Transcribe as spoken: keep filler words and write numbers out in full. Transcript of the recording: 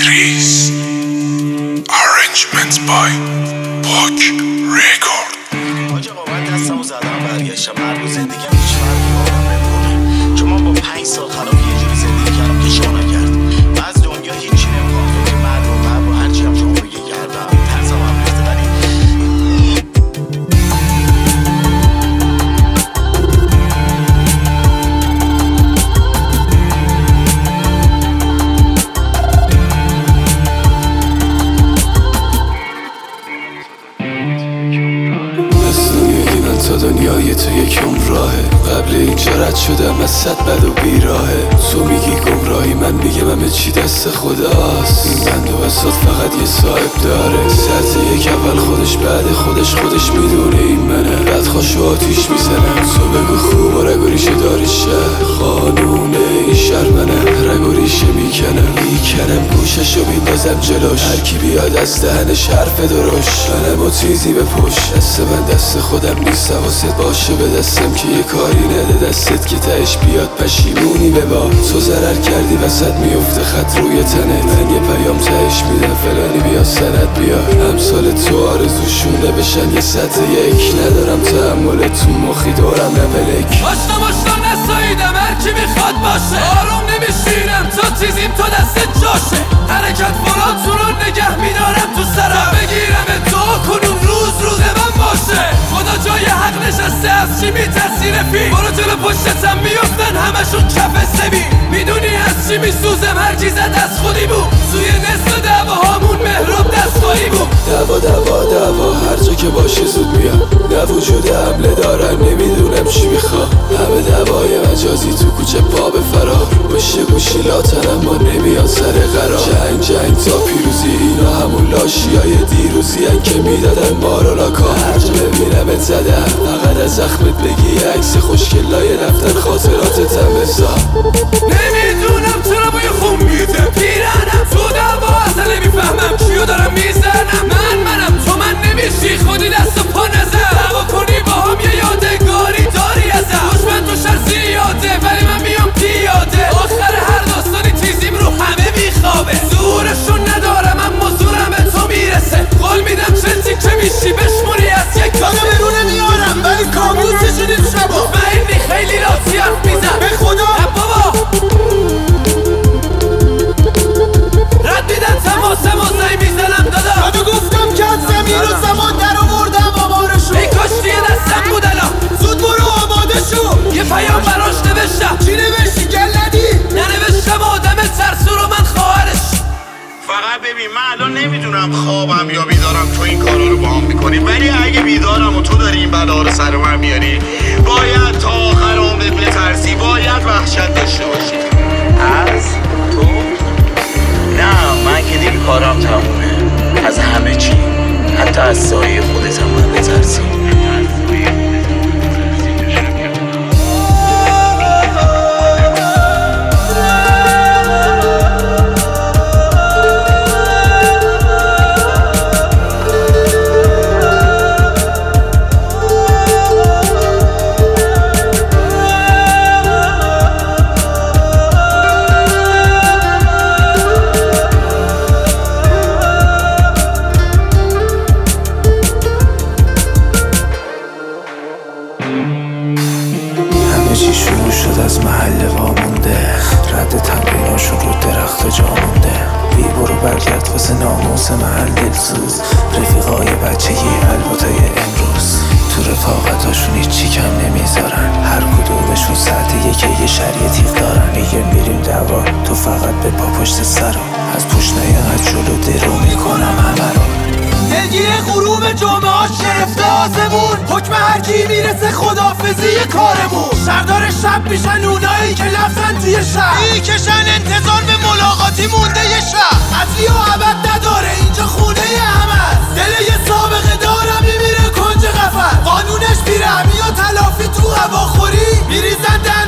Trees. Arrangements by Book Record. آجا با من دستمو زدم برگشتم هر روز زندگیم هیچ فرقی با آدم نمیکنه، چون من با پنج سال خراب یه جوری زندگی کردم که شما نکرد. من از دنیا هیچی نمیخوام، تو که مرد و مرد و هرچی هم شما بگه کردم. ترسم هم ریخته ولی تا دنیای تو یک عمراهه. قبل اینجا رد شدم از صد بد و بیراهه. تو میگی گمراهی، من میگم همه چی دست خداست. این بند و بساط فقط یه صاحب داره. سطح یک اول خودش بعد خودش خودش میدونه این منه. بعد خوشو آتیش میزنم. تو بگو خوب و رگ و ریشه داری شهر. قانون این شهر منه. رگ و ریشه میکنم میکنم گوششو میندازم جلوش. هر کی بیاد از دهنش حرف درشت. منم و تیزی به پشت. دست من دست خودم نیست، حواست باشه به دستم که یه کاری نده دستت که تهش بیاد پشیمونی به با. تو ضرر کردی وسط میفته خط روی تنت. من یه پیام تهش میدم فلانی بیا سند بیا. امثال تو آرزوشونه بشن یه سطح یک. ندارم تحمل تو مخی دورم نملک. آشنا باشنا نساییدم هر کی میخواد باشه. آروم نمیشینم تو تیزیم تو دست جاشه. حرکت فراتون رو نگه میدارم تو سرم. بگیرم تو کنون روز روز من باشه. خدا جای حق نشسته از چی میترسی رفیق. برو جلو پشتتم میفتن همشون کف سبی. میدونی از چی میسوزم هر کی زد از خودی بود. توی نصف دعوا هامون مهراب دستایی بود. دعوا دعوا دعوا هر جا که باشه زود میاد. نه وجود حمله دارن نمیدونم چی میخوا. همه دعوای مجازی تو کوچه پا به فرار. بشه گوشی لاتن اما نمیاد سر قرار. جنگ جنگ تا پیروزی اینا همون لاشی های دیروزی هن که میدادن ما رو لاکا. هر جا ببینمت زدم فقط از زخمت بگی عکس خوشگلای رفتن خاطراتتم بسا. نمیدونم چرا با یه خون میده پیرنم. تو دعوا اصلا نمیفهمم چیو دارم میزنم. من منم تو من نمیشی خودی دست و پا نزم. دعوا کنی با هم یه یادگاری داری ازم. دشمن تو شر زیاده ولی من میام پیاده. آخر هر داستانی تیزیم رو همه میخوابه. زورشون ندارم اما زورم به تو میرسه. قول میدم چه تیکه میشی بشمونی از یک کاسه. برونه میارم ولی کابوسشون این شبا. مطمئنی خیلی راتی حرف میزن به خدا نه بابا. رد میدن تماسه مازهی میزنم دادا. منو گفتم که از زمین و زمان در آوردم آمارشو. ای کاشتی یه دستم بود الان. زود برو آماده شو. یه پیام براش نوشتم. چی نوشتی گلدی؟ ننوشتم آدم ترسو رو من خواهرش. فقط ببین من الان نمیدونم خوابم یا بیدارم تو این کارا رو با هم میکنی. ولی اگه بیدارم و تو داری این بلا رو سر من میاری باید تا آخر عمرت بترسی. باید وحشت داشته باشی از تو. نه من که دیگه کارم تمومه. از همه چی حتی از سایه خودت هم من بترسی. چی شروع شد از محل وامونده. رد تمریناشون رو درخت و جا مونده. بی برو برگرد واسه ناموس محل دلسوز. رفیقای بچگی الباتای امروز تو رفاقتاشون هیچی کم نمیذارن. هر کدومشون ساعت یکی یه شریع تیغ دارن. میگه میریم دعوا تو فقط به پا پشت سرم. از پوش نیاقت جلو درو میکنم همه رو. دلگیر غروب جمعه ها شرفته آسمون. حکم هر کی میرسه خدافزی کارمون. شردار شب میشن اونایی که لفتن توی شب. میکشن انتظار به ملاقاتی مونده یه شب. اصلی و عبد نداره اینجا خونه همه. دل یه سابقه دارم میمیره کنج قفل. قانونش میره یا تلافی تو هواخوری. میریزن در